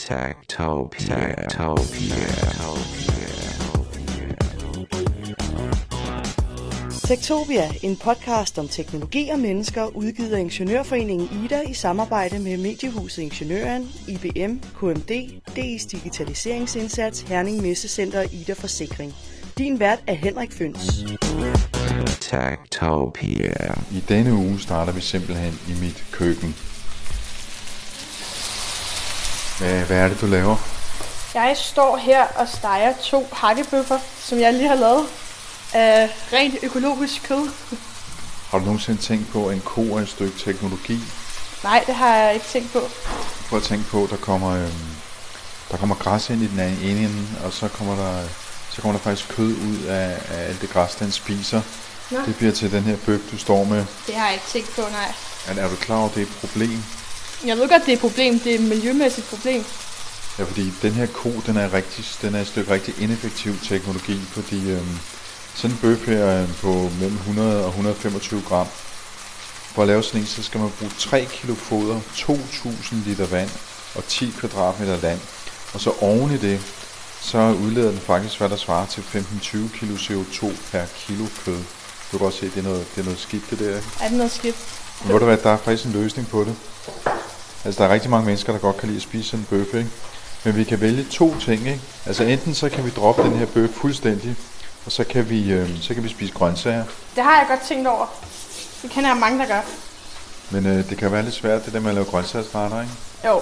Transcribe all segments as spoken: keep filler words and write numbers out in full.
Techtopia. Techtopia. Techtopia, en podcast om teknologi og mennesker, udgivet af Ingeniørforeningen Ida i samarbejde med mediehuset Ingeniøren, I B M, K M D, D I's digitaliseringsindsats, Herning Messecenter og Ida Forsikring. Din vært er Henrik Føns. Techtopia. I denne uge starter vi simpelthen i mit køkken. Hvad, hvad er det, du laver? Jeg står her og steger to hakkebøffer, som jeg lige har lavet af rent økologisk kød. Har du nogensinde tænkt på, at en ko er et stykke teknologi? Nej, det har jeg ikke tænkt på. Prøv at tænke på, at der kommer, øhm, der kommer græs ind i den ene ende, og så kommer der, så kommer der faktisk kød ud af, af alt det græs, den spiser. Nå. Det bliver til den her bøf, du står med. Det har jeg ikke tænkt på, nej. Men er du klar over, at det er et problem? Jeg ved godt, det er et problem. Det er et miljømæssigt problem. Ja, fordi den her ko, den er, rigtig, den er et stykke rigtig ineffektiv teknologi, fordi øhm, sådan en bøf her er på mellem hundrede og et hundrede og femogtyve gram. For at lave sådan en, så skal man bruge tre kilo foder, to tusind liter vand og ti kvadratmeter land. Og så oven i det, så udleder den faktisk, hvad der svarer til femten til tyve kilo C O to per kilo kød. Du kan godt se, det er noget, det er noget skidt, det der. Er det noget skidt? Men ved du hvad, der er faktisk en løsning på det. Altså, der er rigtig mange mennesker, der godt kan lide at spise sådan en bøf, ikke? Men vi kan vælge to ting, ikke? Altså, enten så kan vi droppe den her bøf fuldstændig, og så kan vi, øh, så kan vi spise grøntsager. Det har jeg godt tænkt over. Det kender jeg mange, der gør. Men øh, det kan være lidt svært, det der med at lave grøntsagsretter, ikke? Jo.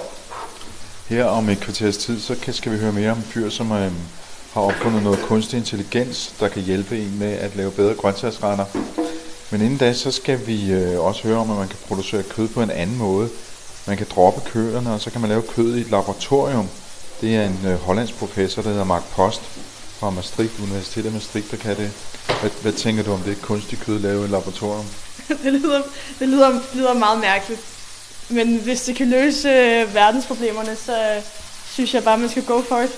Her om et kvarters tid, så kan, skal vi høre mere om en fyr, som øh, har opfundet noget kunstig intelligens, der kan hjælpe en med at lave bedre grøntsagsretter. Men inden da, så skal vi øh, også høre om, at man kan producere kød på en anden måde. Man kan droppe køerne, og så kan man lave kød i et laboratorium. Det er en øh, hollandsk professor, der hedder Mark Post fra Maastricht, Universitetet Maastricht, der kan det. Hvad, hvad tænker du om det kunstige kød lavet i et laboratorium? det lyder, det lyder, lyder meget mærkeligt. Men hvis det kan løse øh, verdensproblemerne, så øh, synes jeg bare, man skal go for it.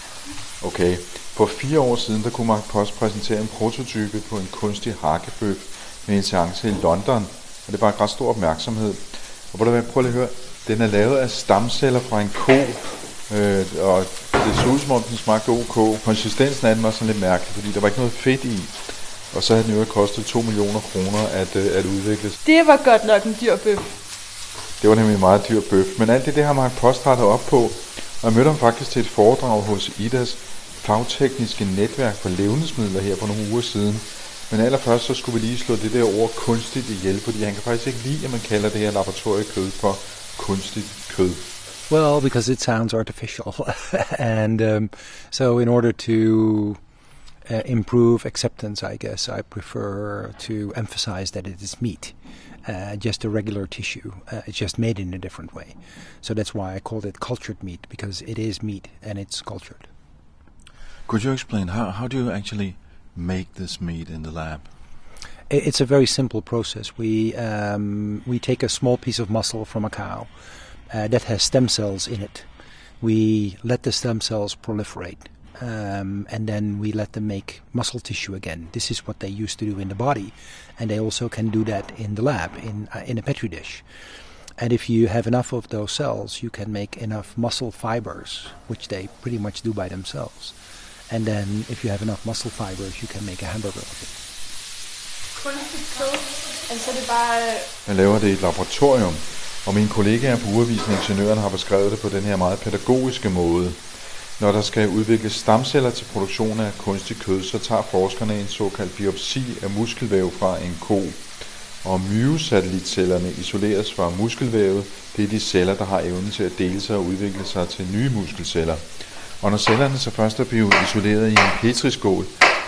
Okay. For fire år siden, der kunne Mark Post præsentere en prototype på en kunstig hakkebøf med en seance i London. Og det var en ret stor opmærksomhed. Og hvor der prøv lige at høre, den er lavet af stamceller fra en ko, øh, og det så ud som om den smagte ok. Konsistensen af den var sådan lidt mærkelig, fordi der var ikke noget fedt i. Og så havde den jo kostet to millioner kroner at, øh, at udvikle. Det var godt nok en dyr bøf. Det var nemlig en meget dyr bøf. Men alt det, det har Mark Post rettet op på. Og jeg mødte ham faktisk til et foredrag hos Idas fagtekniske netværk for levnedsmidler her for nogle uger siden. Men allerførst så skulle vi lige slå det der ord kunstigt ihjel, fordi han kan faktisk ikke lide, at man kalder det her laboratoriekød for kunstigt kød. Well, because it sounds artificial. and um, so in order to uh, improve acceptance, I guess, I prefer to emphasize that it is meat. Uh, just a regular tissue. Uh, it's just made in a different way. So that's why I called it cultured meat, because it is meat and it's cultured. Could you explain how, how do you actually make this meat in the lab? It's a very simple process. We um, we take a small piece of muscle from a cow uh, that has stem cells in it. We let the stem cells proliferate, um, and then we let them make muscle tissue again. This is what they used to do in the body, and they also can do that in the lab in uh, in a petri dish. And if you have enough of those cells, you can make enough muscle fibers, which they pretty much do by themselves. And then, if you have enough muscle fibers, you can make a hamburger of it. Kunstigt kød. Altså det er bare... Jeg laver det i et laboratorium, og mine kollegaer på Urevisen Ingeniøren har beskrevet det på den her meget pædagogiske måde. Når der skal udvikles stamceller til produktion af kunstig kød, så tager forskerne en såkaldt biopsi af muskelvæv fra en ko. Og myosatellitcellerne isoleres fra muskelvævet. Det er de celler, der har evnen til at dele sig og udvikle sig til nye muskelceller. Og når cellerne så først er blevet isoleret i en petriskål,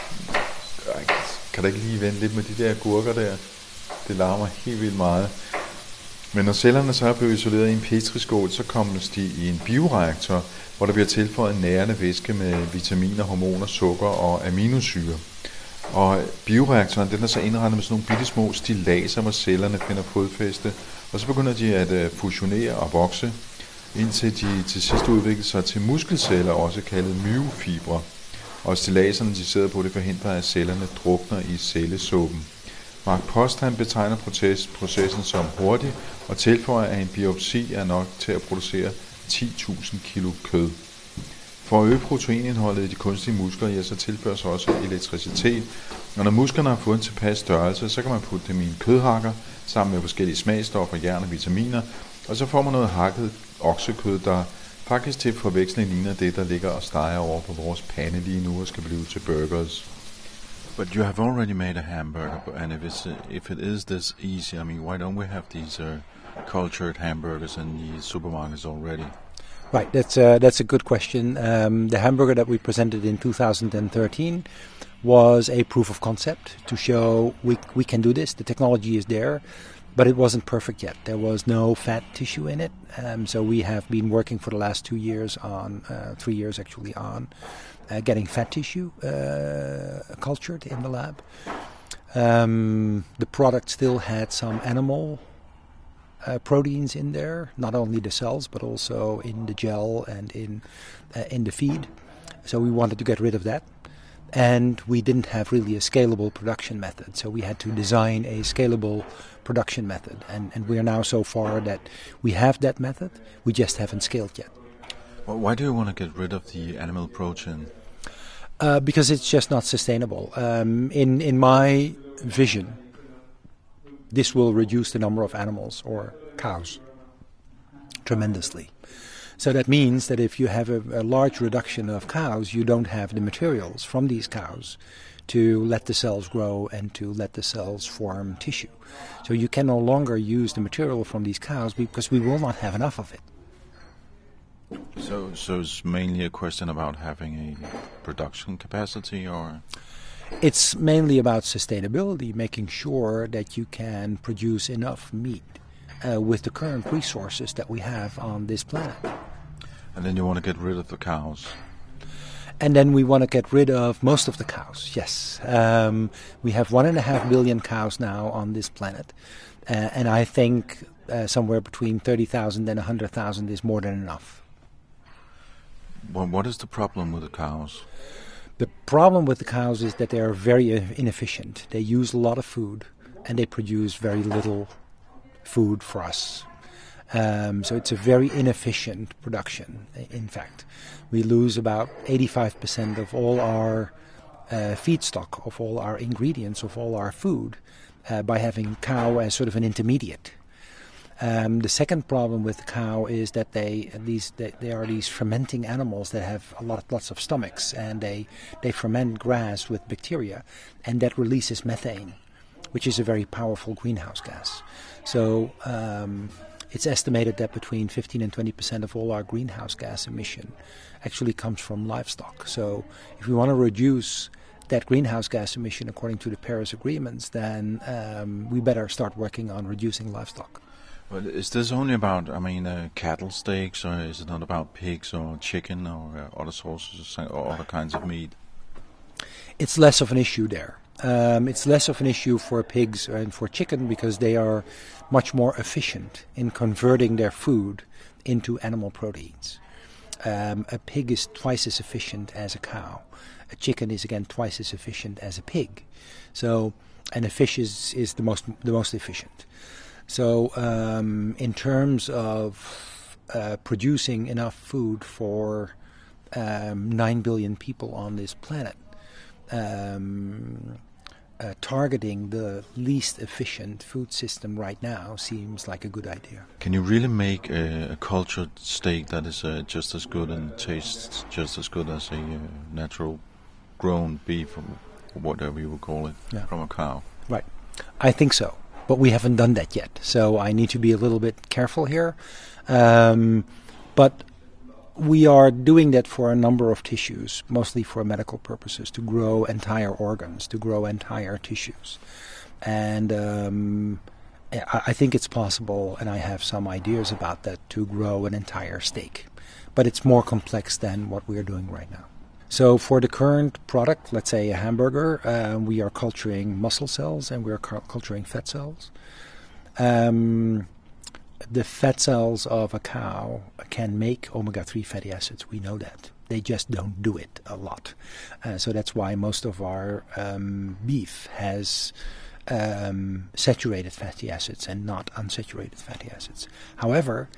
kan der ikke lige vente lidt med de der gurker der? Det larmer helt vildt meget. Men når cellerne så er blevet isoleret i en petriskål, så kommer de i en bioreaktor, hvor der bliver tilføjet nærende væske med vitaminer, hormoner, sukker og aminosyre. Og bioreaktoren, den er så indrettet med sådan nogle bitte små stillaser, hvor cellerne finder fodfæste, og så begynder de at fusionere og vokse, indtil de til sidst udvikler sig til muskelceller, også kaldet myofibre. Og stilaserne, de sidder på, det forhindrer, at cellerne drukner i cellesuppen. Mark Post, han betegner proces, processen som hurtig, og tilføjer, at en biopsi er nok til at producere ti tusind kilo kød. For at øge proteinindholdet i de kunstige muskler, ja, så tilføres også elektricitet. Og når musklerne har fået en tilpas størrelse, så kan man putte dem i en kødhakker sammen med forskellige smagstoffer, jern og vitaminer, og så får man noget hakket oksekød, der faktisk til forveksling ligner det, der ligger og steger over på vores pande lige nu og skal blive til burgers. But you have already made a hamburger, and if it's uh, if it is this easy, I mean, why don't we have these uh, cultured hamburgers in the supermarkets already? Right, that's a, that's a good question. Um, the hamburger that we presented in two thousand thirteen was a proof of concept to show we we can do this. The technology is there, but it wasn't perfect yet. There was no fat tissue in it, um, so we have been working for the last two years on, uh, three years actually, on uh, getting fat tissue uh, cultured in the lab. Um, the product still had some animal Uh, proteins in there, not only the cells but also in the gel and in uh, in the feed. So we wanted to get rid of that, and we didn't have really a scalable production method. So we had to design a scalable production method, and, and we are now so far that we have that method. We just haven't scaled yet. Well, why do you want to get rid of the animal protein? Uh, because it's just not sustainable. Um, in in my vision, this will reduce the number of animals or cows tremendously. So that means that if you have a, a large reduction of cows, you don't have the materials from these cows to let the cells grow and to let the cells form tissue. So you can no longer use the material from these cows because we will not have enough of it. So, so it's mainly a question about having a production capacity, or? It's mainly about sustainability, making sure that you can produce enough meat uh, with the current resources that we have on this planet. And then you want to get rid of the cows? And then we want to get rid of most of the cows, yes. Um, we have one and a half billion cows now on this planet. Uh, and I think uh, somewhere between thirty thousand and one hundred thousand is more than enough. Well, what is the problem with the cows? The problem with the cows is that they are very inefficient. They use a lot of food, and they produce very little food for us. Um, so it's a very inefficient production, in fact. We lose about eighty-five percent of all our uh, feedstock, of all our ingredients, of all our food, uh, by having cow as sort of an intermediate. Um, the second problem with the cow is that they these they, they are these fermenting animals that have a lot lots of stomachs, and they they ferment grass with bacteria, and that releases methane, which is a very powerful greenhouse gas. So um, it's estimated that between fifteen and twenty percent of all our greenhouse gas emission actually comes from livestock. So if we want to reduce that greenhouse gas emission according to the Paris agreements, then um, we better start working on reducing livestock. Well, is this only about, I mean, uh, cattle steaks, or is it not about pigs or chicken or uh, other sources or other kinds of meat? It's less of an issue there. Um, it's less of an issue for pigs and for chicken because they are much more efficient in converting their food into animal proteins. Um, a pig is twice as efficient as a cow. A chicken is again twice as efficient as a pig. So, and a fish is, is the most the most efficient. So um, in terms of uh, producing enough food for um, nine billion people on this planet, um, uh, targeting the least efficient food system right now seems like a good idea. Can you really make a, a cultured steak that is uh, just as good and tastes just as good as a uh, natural grown beef, or whatever you would call it, yeah, from a cow? Right. I think so. But we haven't done that yet, so I need to be a little bit careful here. Um, but we are doing that for a number of tissues, mostly for medical purposes, to grow entire organs, to grow entire tissues. And um, I, I think it's possible, and I have some ideas about that, to grow an entire steak. But it's more complex than what we are doing right now. So for the current product, let's say a hamburger, uh, we are culturing muscle cells and we are cu- culturing fat cells. Um, the fat cells of a cow can make omega three fatty acids. We know that. They just don't do it a lot. Uh, so that's why most of our um, beef has um, saturated fatty acids and not unsaturated fatty acids. However,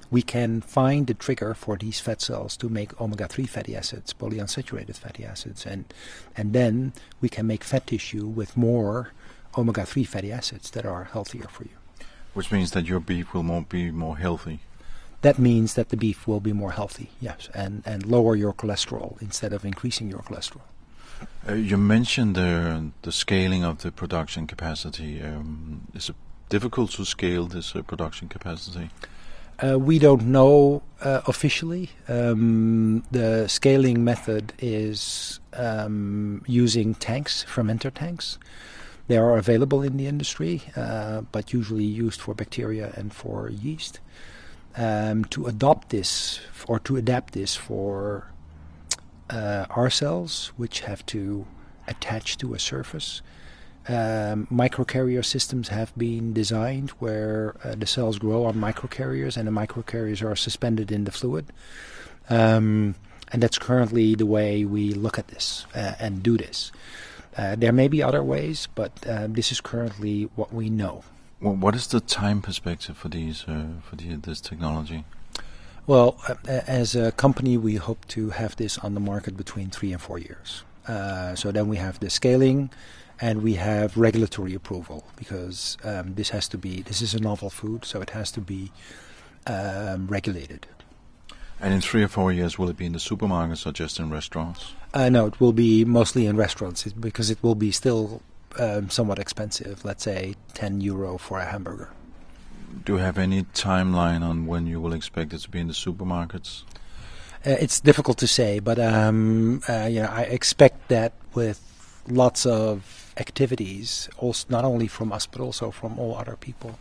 we can find the trigger for these fat cells to make omega three fatty acids, polyunsaturated fatty acids, and and then we can make fat tissue with more omega three fatty acids that are healthier for you. Which means that your beef will more be more healthy. That means that the beef will be more healthy, yes, and, and lower your cholesterol instead of increasing your cholesterol. Uh, you mentioned the the scaling of the production capacity. Um, is it difficult to scale this uh, production capacity? Uh, we don't know uh, officially. Um, the scaling method is um, using tanks, fermenter tanks. They are available in the industry, uh, but usually used for bacteria and for yeast. Um, to adopt this, or to adapt this for uh, our cells, which have to attach to a surface, Um, microcarrier systems have been designed where uh, the cells grow on microcarriers, and the microcarriers are suspended in the fluid. Um, and that's currently the way we look at this uh, and do this. Uh, there may be other ways, but uh, this is currently what we know. Well, what is the time perspective for these uh, for the, this technology? Well, uh, as a company, we hope to have this on the market between three and four years. Uh, so then we have the scaling. And we have regulatory approval because um, this has to be, this is a novel food, so it has to be um, regulated. And in three or four years, will it be in the supermarkets or just in restaurants? Uh, no, it will be mostly in restaurants because it will be still um, somewhat expensive, let's say ten euro for a hamburger. Do you have any timeline on when you will expect it to be in the supermarkets? Uh, it's difficult to say, but um, uh, you know, I expect that with lots of activities, also not only from us but also from all other people,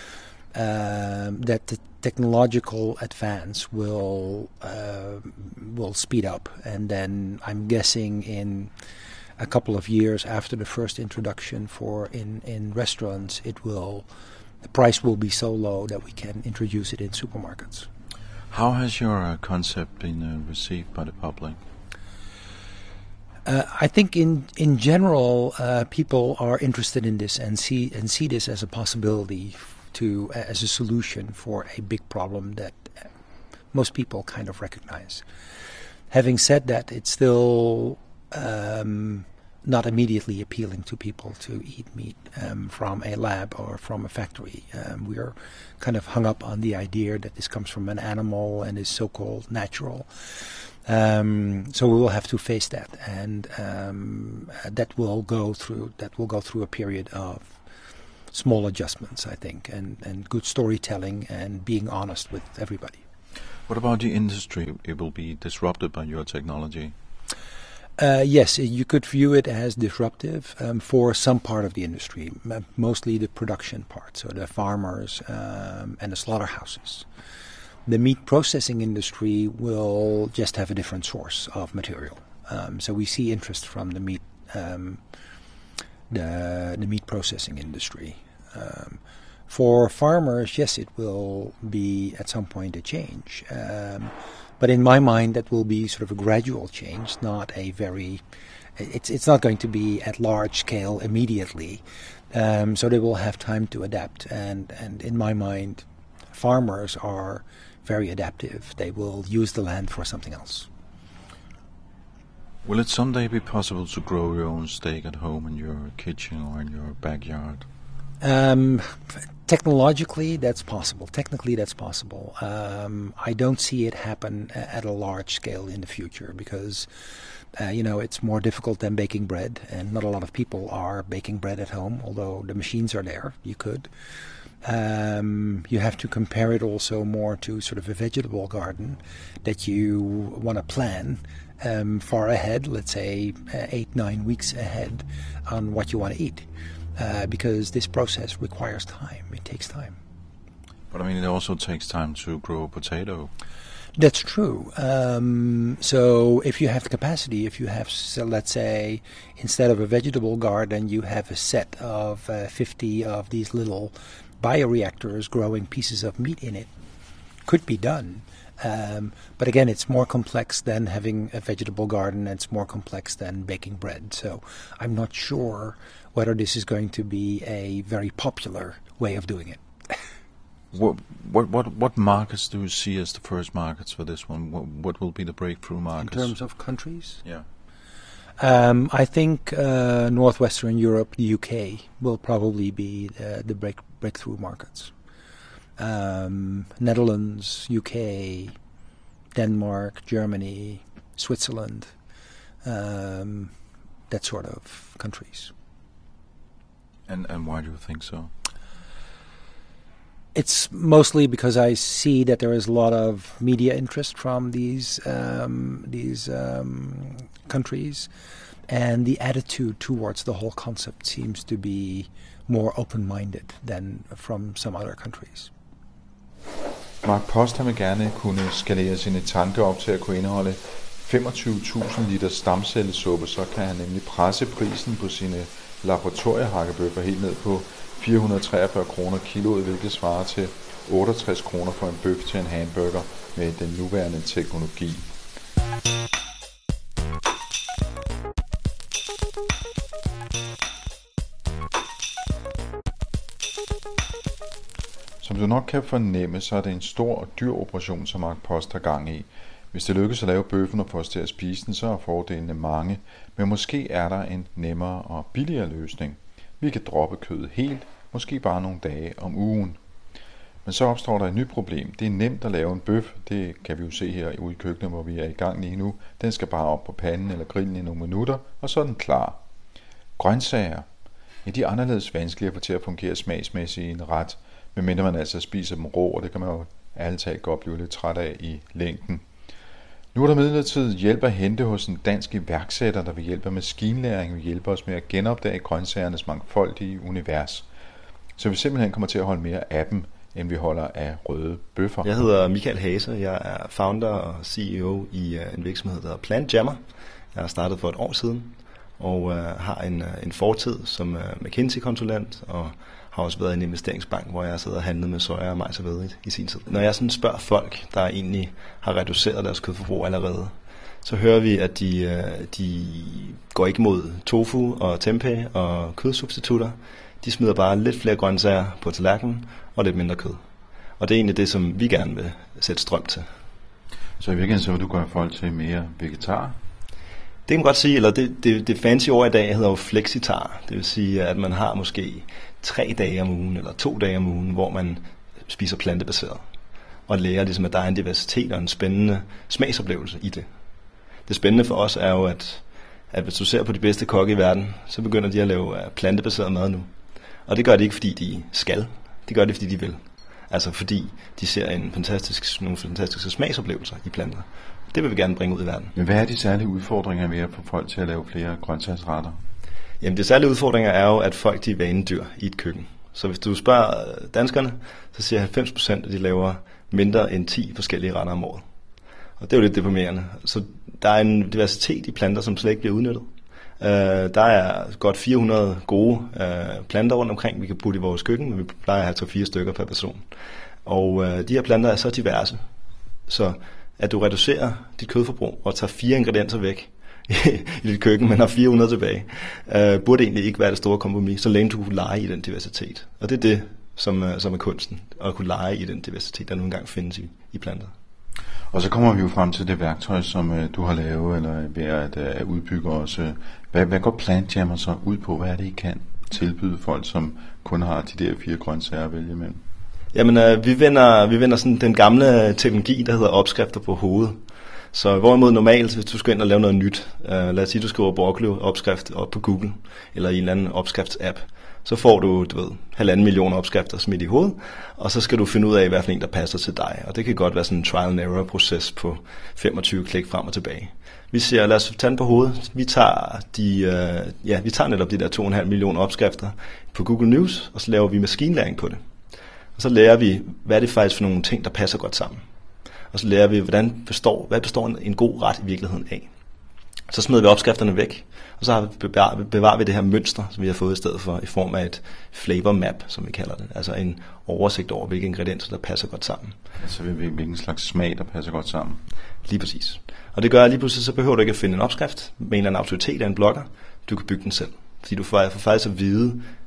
um, that the technological advance will uh, will speed up, and then I'm guessing in a couple of years after the first introduction for in in restaurants, it will the price will be so low that we can introduce it in supermarkets. How has your uh, concept been uh, received by the public? Uh, I think in in general, uh, people are interested in this and see and see this as a possibility to as a solution for a big problem that most people kind of recognize. Having said that, it's still um, not immediately appealing to people to eat meat um, from a lab or from a factory. Um, we are kind of hung up on the idea that this comes from an animal and is so-called natural. Um, so we will have to face that, and um, that will go through that will go through a period of small adjustments, I think, and, and good storytelling and being honest with everybody. What about the industry? It will be disrupted by your technology? Uh, yes, you could view it as disruptive um, for some part of the industry, m- mostly the production part, so the farmers um, and the slaughterhouses. The meat processing industry will just have a different source of material. Um, so we see interest from the meat, um, the, the meat processing industry. Um, for farmers, yes, it will be at some point a change. Um, but in my mind, that will be sort of a gradual change, not a very. It's it's not going to be at large scale immediately. Um, so they will have time to adapt. And and in my mind, farmers are very adaptive. They will use the land for something else. Will it someday be possible to grow your own steak at home in your kitchen or in your backyard? Um, technologically, that's possible. Technically, that's possible. Um, I don't see it happen at a large scale in the future because, uh, you know, it's more difficult than baking bread, and not a lot of people are baking bread at home, although the machines are there. You could. Um, you have to compare it also more to sort of a vegetable garden that you want to plan um, far ahead, let's say uh, eight, nine weeks ahead on what you want to eat. Uh, because this process requires time. It takes time. But I mean, it also takes time to grow a potato. That's true. Um, so if you have the capacity, if you have, so let's say, instead of a vegetable garden, you have a set of uh, fifty of these little bioreactors growing pieces of meat in it, could be done. Um, but again, it's more complex than having a vegetable garden, and it's more complex than baking bread. So I'm not sure whether this is going to be a very popular way of doing it. What, what what what markets do you see as the first markets for this one? What, what will be the breakthrough markets? In terms of countries? Yeah. Um, I think uh, Northwestern Europe, the U K, will probably be uh, the break, breakthrough markets. Um, Netherlands, U K, Denmark, Germany, Switzerland, um, that sort of countries. And and why do you think so? It's mostly because I see that there is a lot of media interest from these um, these um, countries, and the attitude towards the whole concept seems to be more open-minded than from some other countries. Mark Post vil gerne kunne skalere sine tanker op til at kunne indeholde femogtyve tusind liter stamcellesuppe, så kan han nemlig presse prisen på sine laboratoriehakkebøffer helt ned på fire hundrede og treogfyrre kroner kiloet, hvilket svarer til otteogtres kroner for en bøf til en hamburger med den nuværende teknologi. Som du nok kan fornemme, så er det en stor og dyr operation, som Mark Post har gang i. Hvis det lykkes at lave bøffen og få os til at spise den, så er fordelene mange, men måske er der en nemmere og billigere løsning. Vi kan droppe kødet helt, måske bare nogle dage om ugen. Men så opstår der et nyt problem. Det er nemt at lave en bøf, det kan vi jo se her ude i køkkenet, hvor vi er i gang lige nu. Den skal bare op på panden eller grillen i nogle minutter, og så er den klar. Grøntsager, ja, de er anderledes vanskelige at få til at fungere smagsmæssigt i en ret, medmindre man altså spiser dem rå, og det kan man jo ærligt talt godt blive lidt træt af i længden. Nu er der midlertidigt hjælp at hente hos en dansk iværksætter, der vil hjælpe med maskinlæring og hjælpe os med at genopdage grøntsagernes mangfoldige univers. Så vi simpelthen kommer til at holde mere af dem, end vi holder af røde bøffer. Jeg hedder Michael Hase, jeg er founder og C E O i en virksomhed, der hedder Plant Jammer. Jeg har startet for et år siden, og uh, har en, uh, en fortid som uh, McKinsey-konsulent, og har også været i en investeringsbank, hvor jeg sidder og handlet med soja og majs og hvede i, i sin tid. Når jeg sådan spørger folk, der egentlig har reduceret deres kødforbrug allerede, så hører vi, at de, uh, de går ikke mod tofu og tempeh og kødsubstitutter. De smider bare lidt flere grøntsager på tallerkenen og lidt mindre kød. Og det er egentlig det, som vi gerne vil sætte strøm til. Så i virkeligheden så vil du gøre folk til mere vegetar? Det kan man godt sige, eller det, det, det fancy ord i dag hedder jo flexitar. Det vil sige, at man har måske tre dage om ugen eller to dage om ugen, hvor man spiser plantebaseret. Og lærer ligesom, at der er en diversitet og en spændende smagsoplevelse i det. Det spændende for os er jo, at, at hvis du ser på de bedste kokke i verden, så begynder de at lave plantebaseret mad nu. Og det gør de ikke, fordi de skal. Det gør de, fordi de vil. Altså fordi de ser en fantastisk, nogle fantastiske smagsoplevelser i planter. Det vil vi gerne bringe ud i verden. Men hvad er de særlige udfordringer ved at få folk til at lave flere grøntsagsretter? Jamen de særlige udfordringer er jo, at folk de er vanedyr i et køkken. Så hvis du spørger danskerne, så siger halvfems procent, at de laver mindre end ti forskellige retter om året. Og det er jo lidt deprimerende. Så der er en diversitet i planter, som slet ikke bliver udnyttet. Uh, der er godt fire hundrede gode uh, planter rundt omkring, vi kan putte i vores køkken, men vi plejer at have tre fire stykker per person. Og uh, de her planter er så diverse, så at du reducerer dit kødforbrug og tager fire ingredienser væk i dit køkken, men har fire hundrede tilbage, uh, burde egentlig ikke være det store kompromis, så længe du kunne lege i den diversitet. Og det er det, som, uh, som er kunsten, at kunne lege i den diversitet, der nu engang findes i, i planter. Og så kommer vi jo frem til det værktøj, som uh, du har lavet, eller ved at, uh, at udbygge os. Uh, hvad, hvad går Plant Jammer så ud på? Hvad er det, I kan tilbyde folk, som kun har de der fire grøntsager at vælge imellem? Jamen, øh, vi vender, vi vender sådan den gamle teknologi, der hedder opskrifter på hovedet. Så hvorimod normalt, hvis du skal ind og lave noget nyt, øh, lad os sige, du skriver broccoli-opskrift op på Google, eller i en eller anden opskrifts-app, så får du, du ved, halvanden million opskrifter smidt i hovedet, og så skal du finde ud af, hvad for en, der passer til dig. Og det kan godt være sådan en trial and error proces på femogtyve klik frem og tilbage. Vi siger, lad os tage den på hovedet. Vi tager, de, øh, ja, vi tager netop de der to komma fem millioner opskrifter på Google News, og så laver vi maskinlæring på det. Og så lærer vi, hvad er det faktisk for nogle ting, der passer godt sammen. Og så lærer vi, hvordan består, hvad består en, en god ret i virkeligheden af. Så smider vi opskrifterne væk, og så bevarer, bevarer vi det her mønster, som vi har fået i stedet for, i form af et flavor map, som vi kalder det. Altså en oversigt over, hvilke ingredienser, der passer godt sammen. Altså hvilken slags smag, der passer godt sammen. Lige præcis. Og det gør, at lige pludselig, så behøver du ikke at finde en opskrift med en eller anden autoritet af en blogger. Du kan bygge den selv. Fordi du får faktisk at vide,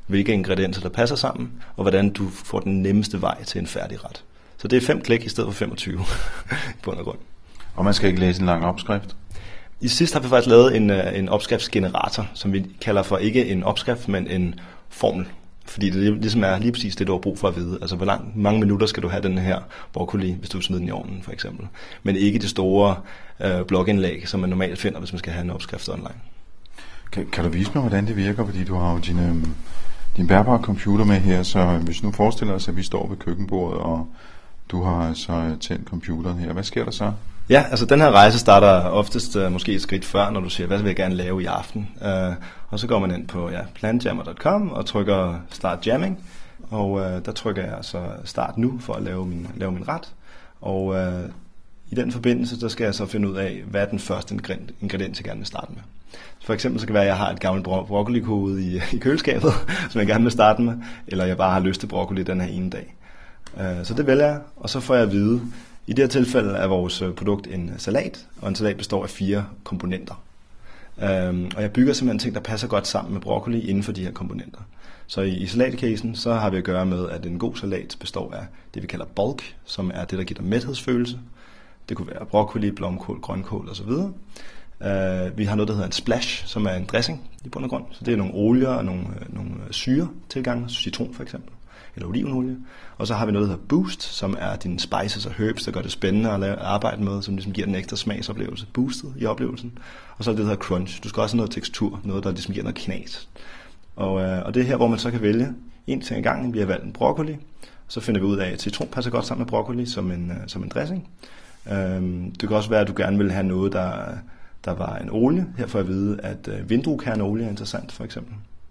hvilke ingredienser der passer sammen, og hvordan du får den nemmeste vej til en færdig ret. Så det er fem klik i stedet for femogtyve i bund og grund. Og man skal ikke læse en lang opskrift? I sidst har vi faktisk lavet en, en opskriftsgenerator, som vi kalder for ikke en opskrift, men en formel. Fordi det ligesom er lige præcis det, du har brug for at vide. Altså, hvor lang, mange minutter skal du have den her broccoli, hvis du smider den i ovnen, for eksempel. Men ikke det store øh, blogindlæg, som man normalt finder, hvis man skal have en opskrift online. Kan, kan du vise mig, hvordan det virker? Fordi du har jo din, øh, din bærbare computer med her, så hvis nu forestiller os, at vi står ved køkkenbordet, og du har så tændt computeren her. Hvad sker der så? Ja, altså den her rejse starter oftest uh, måske et skridt før, når du siger, hvad vil jeg gerne lave i aften? Uh, og så går man ind på ja, planjammer punktum com og trykker Start Jamming. Og uh, der trykker jeg så Start nu for at lave min, lave min ret. Og uh, i den forbindelse, der skal jeg så finde ud af, hvad er den første ingrediens, jeg gerne vil starte med. For eksempel så kan det være, at jeg har et gammelt bro- broccoli-hoved i, i køleskabet, som jeg gerne vil starte med. Eller jeg bare har lyst til broccoli den her ene dag. Uh, så det vælger jeg, og så får jeg at vide. I det her tilfælde er vores produkt en salat, og en salat består af fire komponenter. Øhm, og jeg bygger simpelthen ting, der passer godt sammen med broccoli inden for de her komponenter. Så i, i salatcasen, så har vi at gøre med, at en god salat består af det, vi kalder bulk, som er det, der giver dig mæthedsfølelse. Det kunne være broccoli, blomkål, grønkål osv. Øh, vi har noget, der hedder en splash, som er en dressing i bund og grund. Så det er nogle olier og nogle, nogle syre tilgange, citron for eksempel, eller olivenolie. Og så har vi noget, der hedder Boost, som er dine spices og herbs, der gør det spændende at lave, arbejde med, som ligesom giver den ekstra smagsoplevelse, boostet i oplevelsen. Og så er det, der hedder Crunch. Du skal også have noget tekstur, noget, der ligesom giver noget knas. Og, øh, og det er her, hvor man så kan vælge en ting ad gangen. Vi har valgt en broccoli, så finder vi ud af, at citron passer godt sammen med broccoli som en, øh, som en dressing. Øhm, det kan også være, at du gerne vil have noget, der, der var en olie. Her får jeg at vide, at øh, vindruekerneolie er interessant, for eksempel.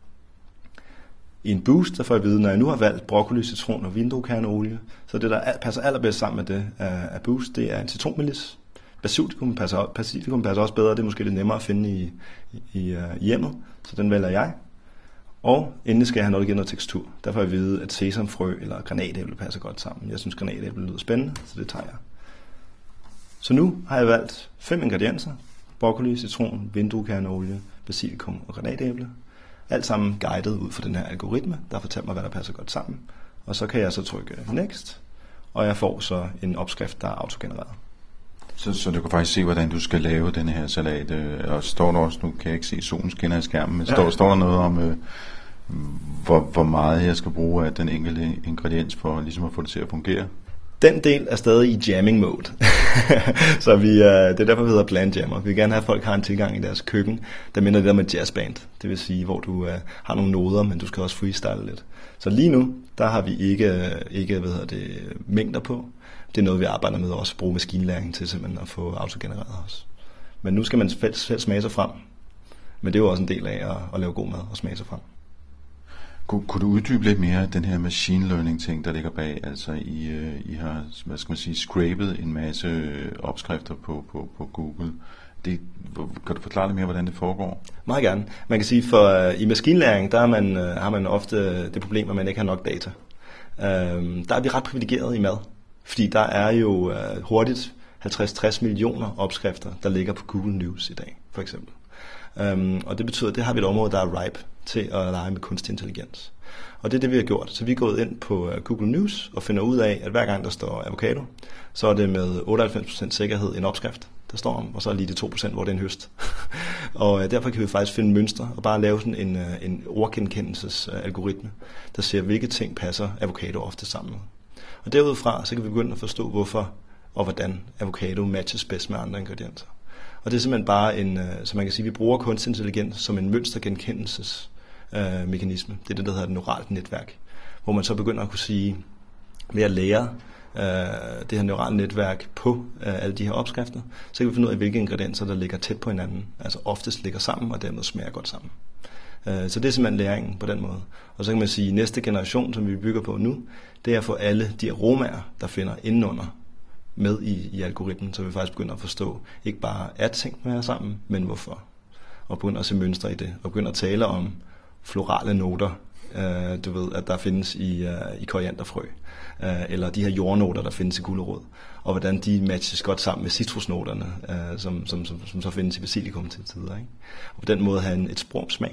I en boost, der får jeg at vide, når jeg nu har valgt broccoli, citron og vindruekerneolie, så det, der passer allerbedst sammen med det af boost, det er en citronmelis. Basilikum passer, basilikum passer også bedre, det er måske lidt nemmere at finde i, i, i hjemmet, så den vælger jeg. Og endelig skal jeg have noget, der giver noget tekstur. Der får jeg at vide, at sesamfrø eller granatæble passer godt sammen. Jeg synes, granatæble lyder spændende, så det tager jeg. Så nu har jeg valgt fem ingredienser. Broccoli, citron, vindruekerneolie, basilikum og granatæble. Alt sammen guidet ud fra den her algoritme, der fortæller mig, hvad der passer godt sammen. Og så kan jeg så trykke Next, og jeg får så en opskrift, der er autogenereret. Så, så du kan faktisk se, hvordan du skal lave den her salat. Og står der også, nu kan jeg ikke se solen skinner i skærmen, men ja. står, står der noget om, øh, hvor, hvor meget jeg skal bruge af den enkelte ingrediens for ligesom at få det til at fungere? Den del er stadig i jamming mode. Så vi, uh, det er derfor, vi hedder planjammer. Vi vil gerne have, at folk har en tilgang i deres køkken, der minder lidt om et jazzband. Det vil sige, hvor du uh, har nogle noder, men du skal også freestyle lidt. Så lige nu, der har vi ikke, ikke hvad hedder det, mængder på. Det er noget, vi arbejder med også at bruge maskinlæring til simpelthen at få autogenereret os. Men nu skal man selv smage sig frem. Men det er jo også en del af at, at lave god mad og smage sig frem. Kunne, kunne du uddybe lidt mere den her machine learning ting, der ligger bag? Altså I, øh, I har, hvad skal man sige, scrapet en masse opskrifter på, på, på Google. Det, kan du forklare lidt mere, hvordan det foregår? Meget gerne. Man kan sige, for uh, i maskinlæring, der har man, uh, har man ofte det problem, at man ikke har nok data. Uh, der er vi ret privilegeret i mad, fordi der er jo uh, hurtigt halvtreds til tres millioner opskrifter, der ligger på Google News i dag, for eksempel. Um, og det betyder, at det har vi et område, der er ripe til at lege med kunstig intelligens. Og det er det, vi har gjort. Så vi er gået ind på Google News og finder ud af, at hver gang der står avocado, så er det med otteoghalvfems procent sikkerhed en opskrift, der står om, og så er lige det to procent, hvor det er en høst. Og derfor kan vi faktisk finde mønstre og bare lave sådan en, en ordgenkendelsesalgoritme, der ser, hvilke ting passer avocado ofte sammen med. Og derudfra, så kan vi begynde at forstå, hvorfor og hvordan avocado matches bedst med andre ingredienser. Og det er simpelthen bare en, så man kan sige, vi bruger kunstig intelligens som en mønstergenkendelsesmekanisme. Det er det, der hedder et neuralt netværk, hvor man så begynder at kunne sige, ved at lære øh, det her neurale netværk på øh, alle de her opskrifter, så kan vi finde ud af, hvilke ingredienser, der ligger tæt på hinanden, altså oftest ligger sammen, og dermed smager godt sammen. Øh, så det er simpelthen læringen på den måde. Og så kan man sige, at næste generation, som vi bygger på nu, det er at få alle de aromaer, der finder indenunder, med i, i algoritmen, så vi faktisk begynder at forstå, ikke bare at ting er sammen, men hvorfor. Og begynder at se mønstre i det, og begynder at tale om florale noter, øh, du ved, at der findes i, uh, i korianderfrø, øh, eller de her jordnoter, der findes i gulerod, og hvordan de matches godt sammen med citrusnoterne, øh, som, som, som, som så findes i basilikum til tider. Ikke? Og på den måde have en, et sprog smag,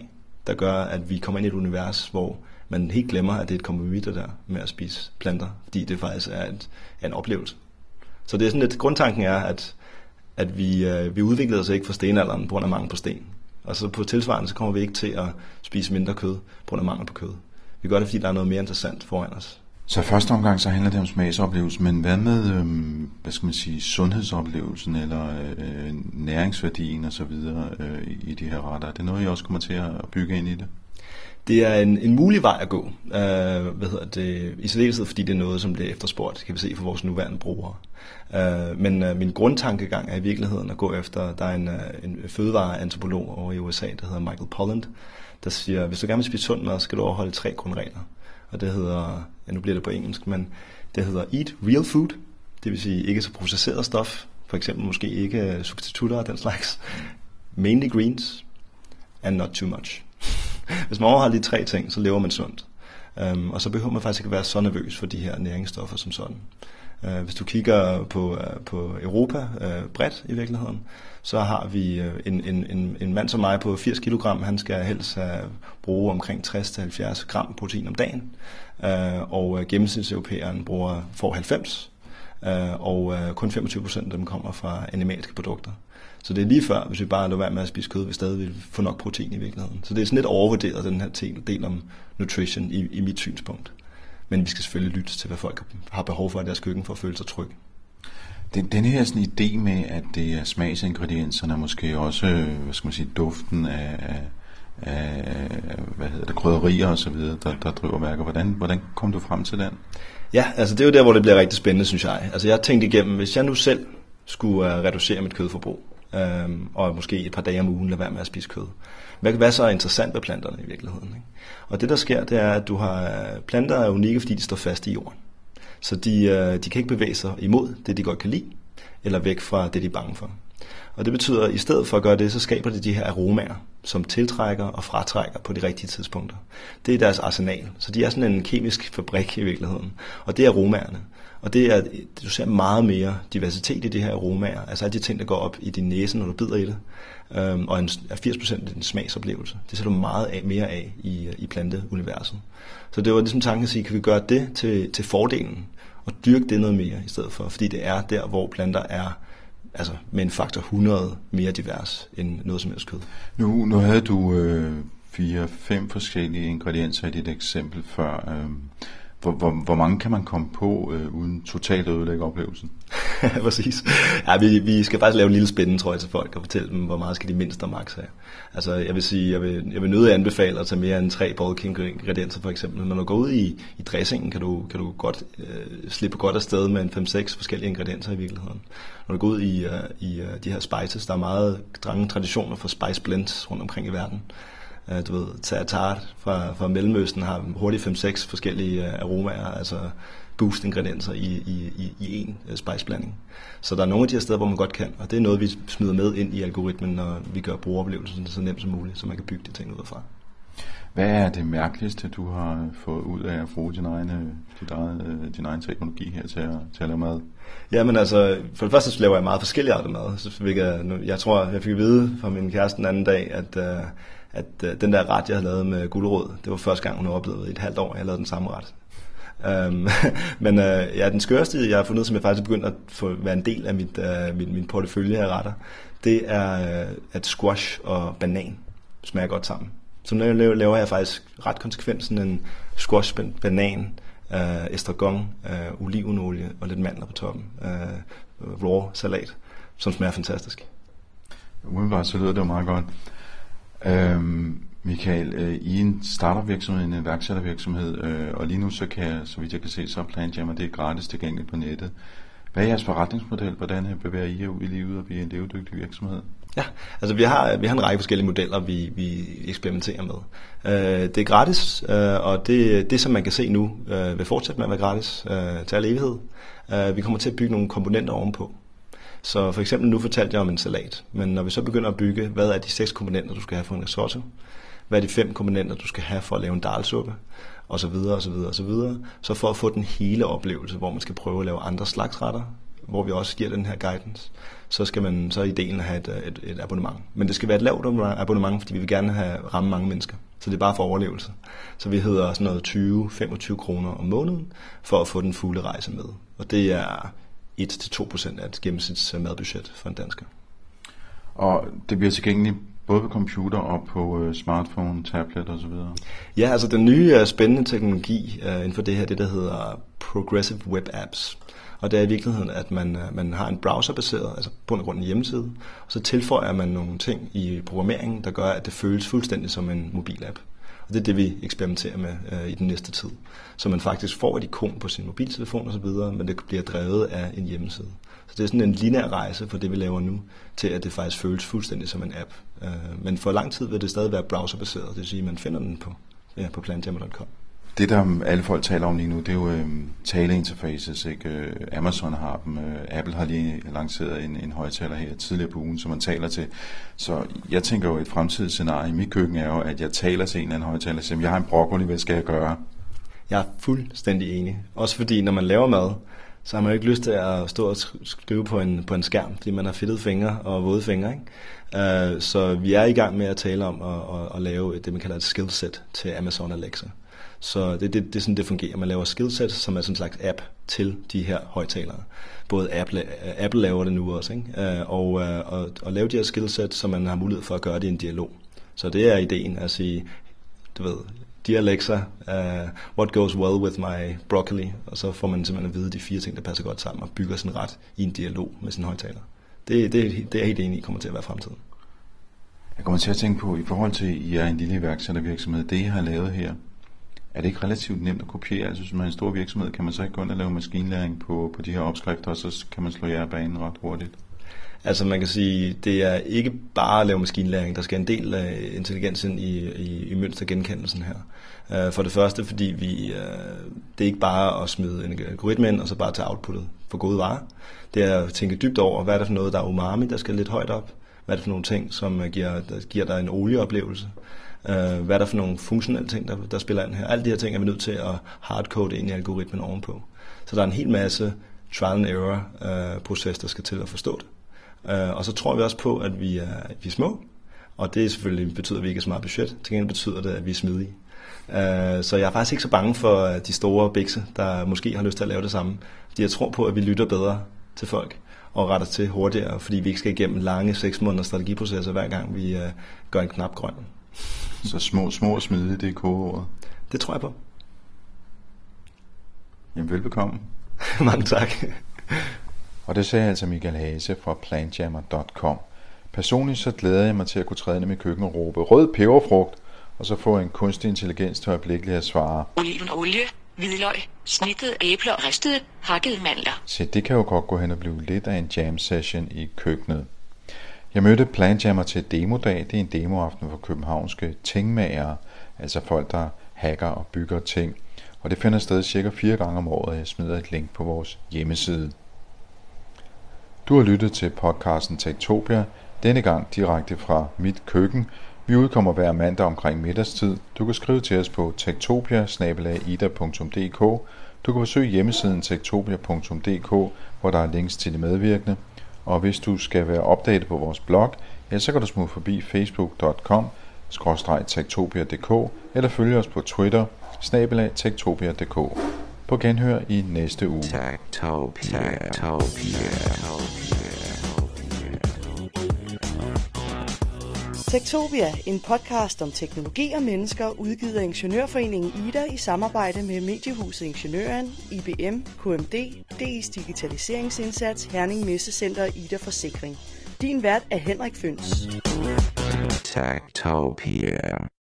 der gør, at vi kommer ind i et univers, hvor man helt glemmer, at det er et kompromis der med at spise planter, fordi det faktisk er, et, er en oplevelse. Så det er sådan lidt, grundtanken er, at, at vi, øh, vi udviklede os ikke fra stenalderen på grund af mangel på sten. Og så på tilsvarende, så kommer vi ikke til at spise mindre kød på grund af mangel på kød. Vi gør det, fordi der er noget mere interessant foran os. Så i første omgang så handler det om smagsoplevelsen, men hvad med, øhm, hvad skal man sige, sundhedsoplevelsen eller øh, næringsværdien og så videre øh, i de her retter? Er det noget, I også kommer til at bygge ind i det? Det er en, en mulig vej at gå, uh, hvad hedder det, i særdeleshed, fordi det er noget, som bliver efterspurgt, kan vi se for vores nuværende brugere. Uh, men uh, min grundtankegang er i virkeligheden at gå efter, der er en, uh, en fødevareantropolog over i U S A, der hedder Michael Pollan, der siger, hvis du gerne vil spise sund mad, skal du overholde tre grundregler. Og det hedder, ja, nu bliver det på engelsk, men det hedder eat real food, det vil sige ikke så processeret stof, for eksempel måske ikke substitutter og den slags, mainly greens, and not too much. Hvis man overholder de tre ting, så lever man sundt. Um, og så behøver man faktisk ikke være så nervøs for de her næringsstoffer som sådan. Uh, hvis du kigger på, uh, på Europa uh, bredt i virkeligheden, så har vi uh, en, en, en, en mand som mig på firs kilogram, han skal helst uh, bruge omkring tres til halvfjerds gram protein om dagen. Uh, og uh, gennemsnitseuropæeren bruger får halvfems, uh, og uh, kun femogtyve procent af dem kommer fra animalske produkter. Så det er lige før, hvis vi bare lader være med at spise kød, vi stadig vil få nok protein i virkeligheden. Så det er sådan lidt overvurderet, den her del om nutrition i, i mit synspunkt. Men vi skal selvfølgelig lytte til, hvad folk har behov for i deres køkken for at føle sig trygge. Den, den her sådan idé med, at det er smagsingredienserne, måske også, hvad skal man sige, duften af, af, af hvad hedder det, krydderier og så videre, der, der driver værker. Hvordan, hvordan kom du frem til den? Ja, altså det er jo der, hvor det bliver rigtig spændende, synes jeg. Altså jeg har tænkt igennem, hvis jeg nu selv skulle uh, reducere mit kødforbrug, um, og måske et par dage om ugen lade være med at spise kød. Hvad, hvad så er interessant ved planterne i virkeligheden? Ikke? Og det der sker, det er, at du har planter er unikke, fordi de står fast i jorden. Så de, uh, de kan ikke bevæge sig imod det, de godt kan lide, eller væk fra det, de er bange for. Og det betyder, at i stedet for at gøre det, så skaber de de her aromaer, som tiltrækker og fratrækker på de rigtige tidspunkter. Det er deres arsenal. Så de er sådan en kemisk fabrik i virkeligheden. Og det er aromaerne. Og det er, du ser meget mere diversitet i de her aromaer. Altså alle de ting, der går op i din næse, når du bider i det. Øhm, og en, er firs procent af din smagsoplevelse. Det ser du meget af, mere af i, i planteuniverset. Så det var ligesom tanken at sige, kan vi gøre det til, til fordelen, og dyrke det noget mere i stedet for. Fordi det er der, hvor planter er altså med en faktor hundrede mere divers end noget som helst kød. Nu, nu havde du øh, fire, fem forskellige ingredienser i dit eksempel før. Øh, hvor, hvor, hvor mange kan man komme på øh, uden totalt at ødelægge oplevelsen? Præcis. Ja, vi, vi skal faktisk lave en lille spændende, tror jeg, til folk og fortælle dem, hvor meget skal de mindst og max have. Altså, jeg vil sige, jeg vil, jeg vil nødig anbefale at tage mere end tre bulk ingredienser, for eksempel. Når du går ud i, i dressingen, kan du, kan du godt øh, slippe godt afsted med en fem seks forskellige ingredienser i virkeligheden. Når du går ud i, uh, i uh, de her spices, der er meget mange traditioner for spice blends rundt omkring i verden. Uh, du ved, tartar fra, fra Mellemøsten har hurtigt fem seks forskellige uh, aromaer, altså boost-ingredienser i, i, i, i en uh, spice-blanding. Så der er nogle af de her steder, hvor man godt kan, og det er noget, vi smider med ind i algoritmen, når vi gør brugeroplevelsen så nemt som muligt, så man kan bygge de ting ud af. Hvad er det mærkeligste, du har fået ud af at bruge din egen, din egen, din egen teknologi her til at, til at lave mad? Jamen altså, for det første så laver jeg meget forskellige arter mad. Så fik jeg, jeg tror, jeg fik at vide fra min kæreste den anden dag, at, at den der ret, jeg havde lavet med gulerod, det var første gang, hun har oplevet i et halvt år, jeg lavede den samme ret. Um, men uh, ja, den skørste, jeg har fundet, som jeg faktisk er begyndt at få være en del af mit, uh, min, min portefølje af retter, det er, uh, at squash og banan smager godt sammen. Så når jeg laver, laver jeg faktisk ret konsekvent sådan en squash, banan, uh, estragon, uh, olivenolie og lidt mandler på toppen. Uh, raw salat, som smager fantastisk. Umiddelbart så lyder det jo meget godt. Øhm, Michael, øh, I en startup-virksomhed, en iværksættervirksomhed, øh, og lige nu så kan jeg, så vidt jeg kan se, så er PlantJam, det er gratis tilgængeligt på nettet. Hvad er jeres forretningsmodel? Hvordan bevæger I jer ud i livet og bliver en levedygtig virksomhed? Ja, altså vi har, vi har en række forskellige modeller, vi, vi eksperimenterer med. Uh, det er gratis, uh, og det, det som man kan se nu, uh, vil fortsætte med at være gratis uh, til al evighed. Uh, vi kommer til at bygge nogle komponenter ovenpå. Så for eksempel nu fortalte jeg om en salat, men når vi så begynder at bygge, hvad er de seks komponenter, du skal have for en risotto? Hvad er de fem komponenter, du skal have for at lave en dalsuppe? Og så videre, og så videre, og så videre. Så for at få den hele oplevelse, hvor man skal prøve at lave andre slags retter, hvor vi også giver den her guidance, så skal man så er ideen at have et, et, et abonnement. Men det skal være et lavt abonnement, fordi vi vil gerne have ramme mange mennesker. Så det er bare for overlevelse. Så vi hedder sådan noget tyve til femogtyve kroner om måneden for at få den fulde rejse med. Og det er et til to procent af et gennemsnits madbudget for en dansker. Og det bliver tilgængeligt både på computer og på uh, smartphone, tablet og så videre. Ja, altså den nye uh, spændende teknologi uh, inden for det her, det der hedder Progressive Web Apps. Og det er i virkeligheden, at man, uh, man har en browserbaseret, altså på grund af en hjemmeside, og så tilføjer man nogle ting i programmeringen, der gør, at det føles fuldstændig som en mobilapp. Og det er det, vi eksperimenterer med uh, i den næste tid. Så man faktisk får et ikon på sin mobiltelefon og så videre, men det bliver drevet af en hjemmeside. Så det er sådan en lineær rejse for det, vi laver nu, til at det faktisk føles fuldstændig som en app. Uh, men for lang tid vil det stadig være browserbaseret, det vil sige, at man finder den på, ja, på planjammer punktum com. Det, der alle folk taler om lige nu, det er jo øhm, taleinterfaces, ikke? Øh, Amazon har dem, øh, Apple har lige lanceret en, en højtaler her tidligere på ugen, som man taler til. Så jeg tænker jo, et fremtidigt scenarie i mit køkken er jo, at jeg taler til en eller anden højtaler, og siger, jeg har en broccoli, hvad skal jeg gøre? Jeg er fuldstændig enig. Også fordi, når man laver mad, så har man jo ikke lyst til at stå og skrive på en, på en skærm, fordi man har fedtede fingre og våde fingre, ikke? Uh, så vi er i gang med at tale om at, at, at lave det, man kalder et skillset til Amazon Alexa. Så det, det, det er sådan, det fungerer. Man laver skillset, som er sådan en slags app til de her højtalere. Både Apple, Apple laver det nu også, ikke? Og, og, og lave de her skillset, så man har mulighed for at gøre det i en dialog. Så det er ideen at sige, du ved, Dear Alexa, uh, what goes well with my broccoli? Og så får man simpelthen at vide de fire ting, der passer godt sammen, og bygger sådan ret i en dialog med sin højtaler. Det, det, det er helt enig i kommer til at være fremtiden. Jeg kommer til at tænke på, i forhold til, at I er en lille iværksættervirksomhed, det I har lavet her, er det ikke relativt nemt at kopiere? Altså, hvis man er en stor virksomhed, kan man så ikke gå ind og lave maskinlæring på, på de her opskrifter, og så kan man slå jer af banen ret hurtigt? Altså man kan sige, det er ikke bare at lave maskinlæring, der skal en del af intelligensen i, i, i mønstergenkendelsen her. For det første, fordi vi, det er ikke bare at smide en algoritme ind, og så bare tage outputtet for gode varer. Det er at tænke dybt over, hvad er det for noget, der er umami, der skal lidt højt op? Hvad er det for nogle ting, som giver, der giver dig en olieoplevelse? Hvad er der for nogle funktionelle ting, der, der spiller ind her? Alle de her ting er vi nødt til at hardcode ind i algoritmen ovenpå. Så der er en hel masse trial and error proces, der skal til at forstå det. Uh, og så tror vi også på, at vi er, at vi er små, og det selvfølgelig betyder, at vi ikke er så meget budget. Til gengæld betyder det, at vi er smidige. Uh, så jeg er faktisk ikke så bange for de store bikse, der måske har lyst til at lave det samme. Fordi jeg tror på, at vi lytter bedre til folk og retter til hurtigere, fordi vi ikke skal igennem lange seks måneder strategiprocesser, hver gang vi uh, gør en knap grøn. Så små, små og smidige, det er kodeordet. Det tror jeg på. Jamen velbekomme. Mange tak. Og det sagde altså Michael Hase fra planjammer punktum com. Personligt så glæder jeg mig til at kunne træde ind i mit køkken og råbe rød peberfrugt, og så få en kunstig intelligens til øjeblikkeligt at svare: olivenolie, hvidløg, snittede æbler og ristede hakkede mandler. Se, det kan jo godt gå hen og blive lidt af en jam session i køkkenet. Jeg mødte Planjammer til demodag. Det er en demoaften for københavnske tingmagere, altså folk, der hacker og bygger ting. Og det finder sted cirka fire gange om året, og jeg smider et link på vores hjemmeside. Du har lyttet til podcasten Techtopia, denne gang direkte fra mit køkken. Vi udkommer hver mandag omkring middagstid. Du kan skrive til os på techtopia snabel-a ida punktum d k. Du kan besøge hjemmesiden techtopia punktum d k, hvor der er links til de medvirkende. Og hvis du skal være opdateret på vores blog, ja, så kan du smutte forbi facebook punktum com skråstreg techtopia punktum d k eller følge os på Twitter snabel-a techtopia punktum d k. På genhør i næste uge. Techtopia. Techtopia. Techtopia, en podcast om teknologi og mennesker, udgivet af Ingeniørforeningen Ida i samarbejde med Mediehuset Ingeniøren, I B M, K M D, D I's digitaliseringsindsats, Herning Messecenter og Ida Forsikring. Din vært er Henrik Føns. Techtopia.